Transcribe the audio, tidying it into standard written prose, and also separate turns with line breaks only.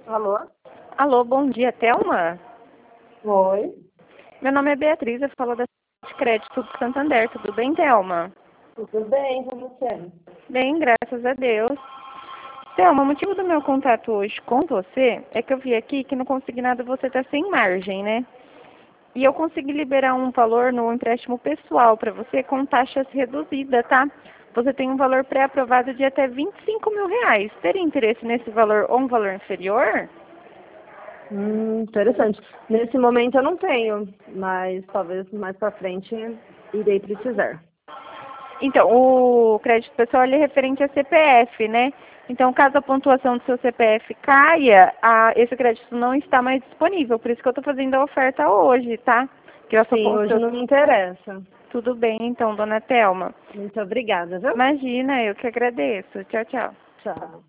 Alô?
Alô, bom dia, Thelma?
Oi.
Meu nome é Beatriz, eu falo da de crédito do Santander, tudo bem, Thelma?
Tudo bem com você?
Bem, graças a Deus. Thelma, o motivo do meu contato hoje com você é que eu vi aqui que no consignado você está sem margem, né? E eu consegui liberar um valor no empréstimo pessoal para você com taxas reduzidas, tá? Você tem um valor pré-aprovado de até R$ 25.000. Teria interesse nesse valor ou um valor inferior?
Interessante. Nesse momento eu não tenho, mas talvez mais para frente irei precisar.
Então, o crédito pessoal ele é referente a CPF, né? Então, caso a pontuação do seu CPF caia, esse crédito não está mais disponível. Por isso que eu estou fazendo a oferta hoje, tá? Que eu sou
Sim, hoje não me interessa.
Tudo bem, então, dona Thelma.
Muito obrigada, viu?
Imagina, eu que agradeço. Tchau, tchau.
Tchau.